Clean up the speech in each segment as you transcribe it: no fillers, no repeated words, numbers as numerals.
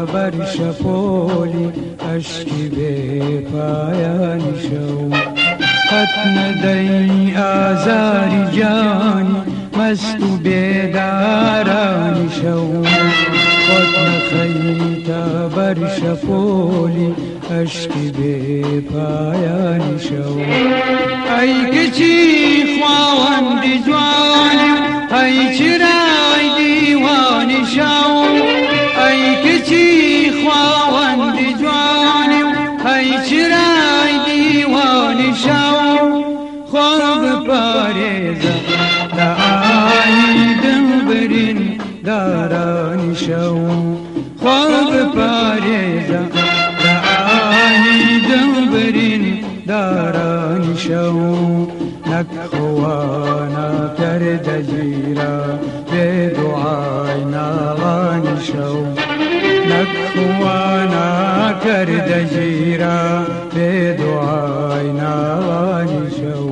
بر شپولی اشکی به پایان شو ختم دی آزاری جانی مست و بیداران شو ختم خیتا بر شپولی اشکی به پایان شو ای کچی خواهند جوانی ای چرای دیوان شو ای کچی خواهند جوانی ای چرای دیوان شو خواب پارێزە لە ئاوی دڵبرین دارانی شەو خواب پارێزە لە ئاوی دڵبرین دارانی شەو نەک خوانا کەردە گیرە بێ دوعای ناڵانی شەو نەک خوانا کەردە گیرە بێ دوعای ناڵانی شەو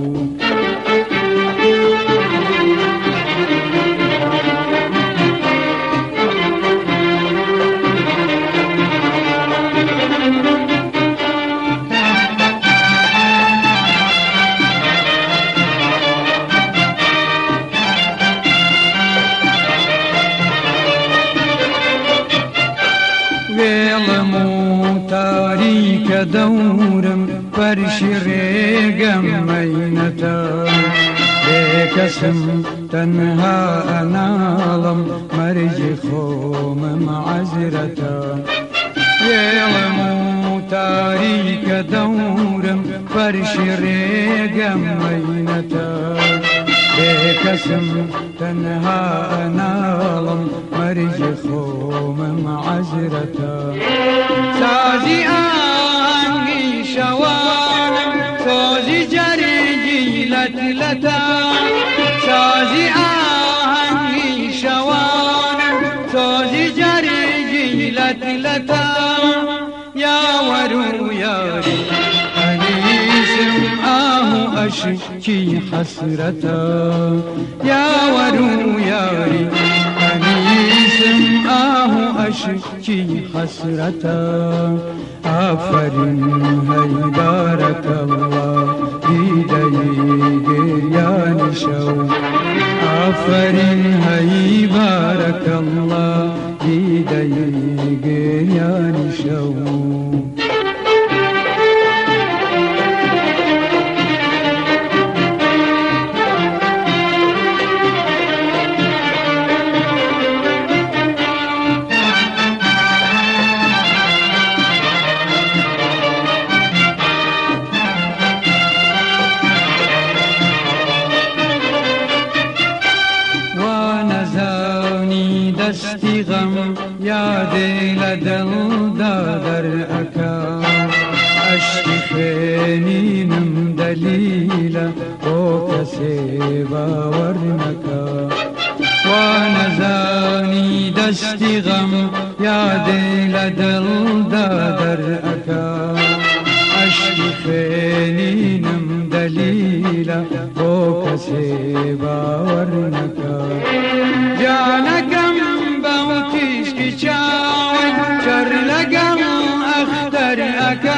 وێڵم و تاریکە دەورم فەرشی ڕێگەم مەینەتە بێکەسم تەنها ئەناڵم مەرجی خۆمم عەزرەتە وێڵم و تاریکە دەورم فەرشی ڕێگەم مەینەتە بێکەسم تەنها ئەناڵم مەرجی خۆمم عەزرەتە سازی ئاهەنگی شەوانم سۆزی جەرگی لەتلەتە سازی ئاهەنگی شەوانم سۆزی جەرگی لەتلەتە یاوەر و یاری ئەنیسم ئاه و ئەشکی حەسرەتە یاوەر و یاری ئەنیسم ئاه و ئەشکی حەسرەتە ئافەرین هەی بارەکەڵڵا دیدەی گریانی شەو ئافەرین هەی بارەکەڵڵا دیدەی گریانی شەو دەستی غەم یادێ لە دڵدا دەرئەکا ئەشکی خوێنینم دەلیلە بۆ کەسێ باوەڕ نەکا وا نەزانی دەستی غەم یادێ لە دڵدا دەرئەکا ئەشکی خوێنینم دەلیلە بۆ کەسێ باوەڕ نەکا جانەکەم بەو تیشکی چاوت چەر لەگەڵ ئەختەر ئەکا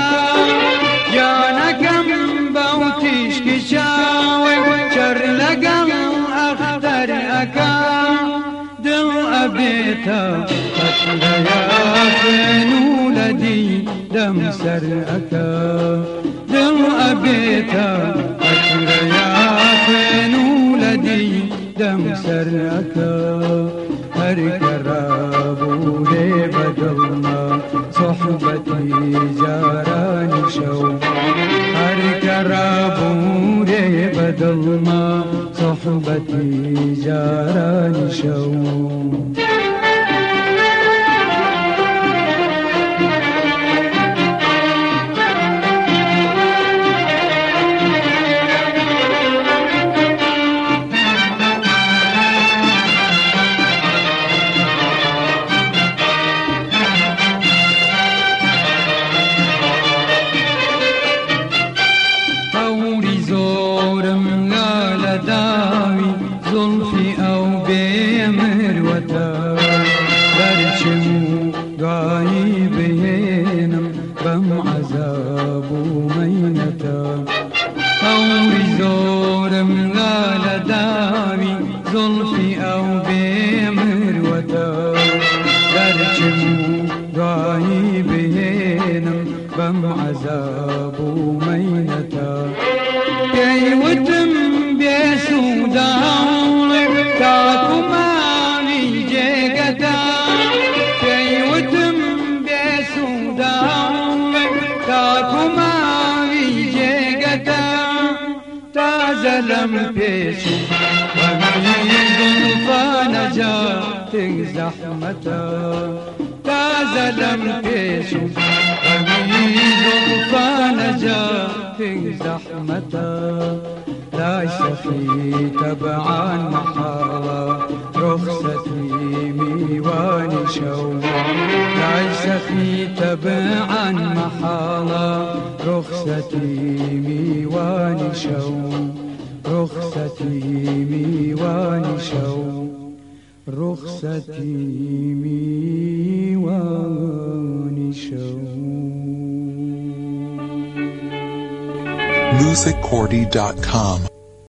جانەکەم بەو تیشکی چاوت چەر لەگەڵ ئەختەر ئەکا دڵ ئەبێتە قەترەیە خوێن و لە دیدەم سەر ئەکا دڵ ئەبێتە قەترەیە خوێن و لە دیدەم سەر ئەکا هەر کە ڕابوو لێ بەدڵما سۆحبەتی جارانی شەو هەر کە ڕابوو لێ بەدڵما سۆحبەتی جارانی شەو زۆرم لا لە داوی زولفی ئەو بێمە عذاب مينتا كي وتم بسودان تاكو ماني جيقتا كي وتم بسودان تاكو ماني جيقتا تازلم بيسو وميز فنجاتك زحمتا تازلم بيسو وميز فنجاتك زحمتا ليس في تبعا محالة رخصتي ميواني شوق ليس في تبعا محالة رخصتي ميواني شوق رخصتي ميواني شوق رخصتي ميواني شوق musiccordy.com